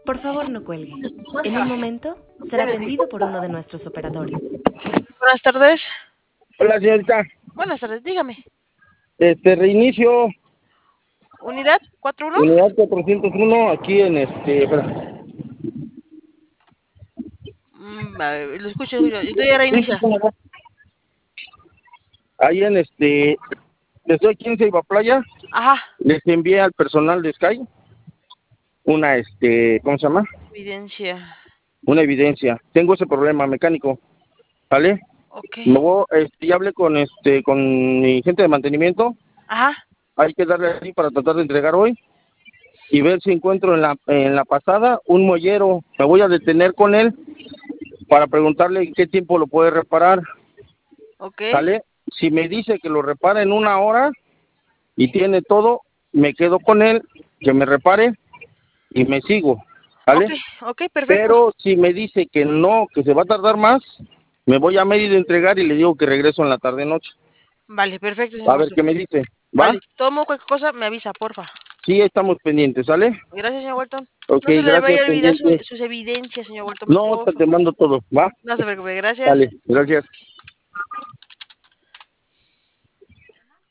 Por favor, no cuelgue. En un momento será atendido por uno de nuestros operadores. Buenas tardes. Hola, señorita. Buenas tardes, dígame. Reinicio ¿Unidad 41? unidad 401 aquí en espera. A ver, lo escucho. Estoy a reinicia. Ahí en estoy aquí en Ceiba Playa. Ajá. Les envié al personal de Sky una, ¿cómo se llama? Evidencia. Una evidencia. Tengo ese problema mecánico, ¿vale? Ok. Luego, ya hablé con mi gente de mantenimiento. Ajá. Hay que darle así para tratar de entregar hoy y ver si encuentro en la pasada un mollero. Me voy a detener con él para preguntarle en qué tiempo lo puede reparar, Ok. ¿sale? Si me dice que lo repara en 1 hora y tiene todo, me quedo con él, que me repare y me sigo, Ok, ¿sale? ok, perfecto. Pero si me dice que no, que se va a tardar más, me voy a Mérida a entregar y le digo que regreso en la tarde-noche. Vale, perfecto, A señor ver Walton. qué me dice, ¿va? Vale, tomo cualquier cosa, me avisa, porfa. Sí, estamos pendientes, ¿sale? Gracias, señor Walton. Ok, No se le vaya gracias, a olvidar pendiente. sus evidencias, señor Walton, No, porfa. te mando todo, ¿va? No se preocupe, gracias. Dale, gracias.